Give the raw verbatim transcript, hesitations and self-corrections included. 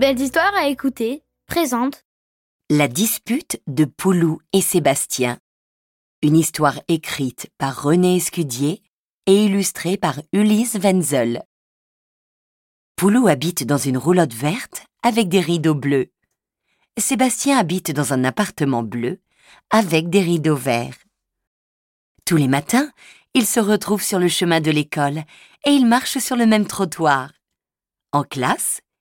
belles histoires à écouter présente La dispute de Poulou et Sébastien. Une histoire écrite par René Escudier et illustrée par Ulysse Wenzel. Poulou habite dans une roulotte verte avec des rideaux bleus. Sébastien habite dans un appartement bleu avec des rideaux verts. Tous les matins, ils se retrouvent sur le chemin de l'école et ils marchent sur le même trottoir. En classe,